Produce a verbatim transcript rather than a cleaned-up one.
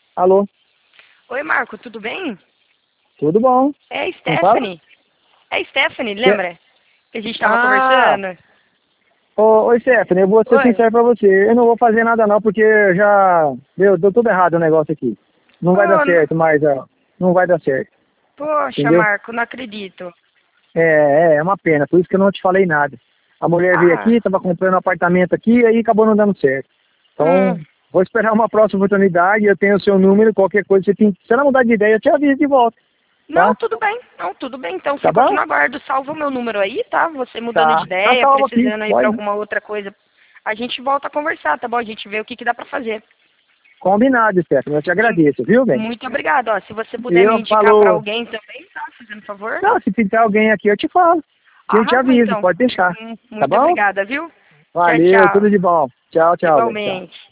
Alô? Oi, Marco, tudo bem? Tudo bom? É a Quem fala? Stephanie. É a Stephanie, Que- lembra? Que a gente estava Ah, conversando. ô, oi, Stephanie, eu vou ser Oi. sincero pra você. Eu não vou fazer nada não, porque já deu, deu tudo errado o negócio aqui. Não vai dar Oh, n- certo mais, ó. Não vai dar certo, poxa, entendeu? Marco, não acredito. É, é, é uma pena, por isso que eu não te falei nada. A mulher veio Ah, aqui, tava comprando um apartamento aqui, aí acabou não dando certo. Então, hum. vou esperar uma próxima oportunidade, eu tenho o seu número, qualquer coisa, você tem, se ela mudar de ideia, eu te aviso de volta, Não, tá? tudo bem. Não, tudo bem. Então Tá fico aqui bom? no aguardo. Salva o meu número aí, tá? Você mudando de Tá. Tá ideia, salvo aqui, precisando ir pra pode. alguma outra coisa. A gente volta a conversar, tá bom? A gente vê o que, que dá pra fazer. Combinado, Stephanie, eu te E agradeço, viu, bem? muito obrigada. Ó, se você puder me Eu indicar pra falo, alguém também, tá? Fazendo favor. não, se pintar alguém aqui, eu te falo. Eu te Arrasou, aviso, então. pode deixar. Hum, Tá Muito bom? obrigada, viu? Tchau, Valeu, tudo tchau. de bom. Tchau, tchau, velho. Tchau. Igualmente.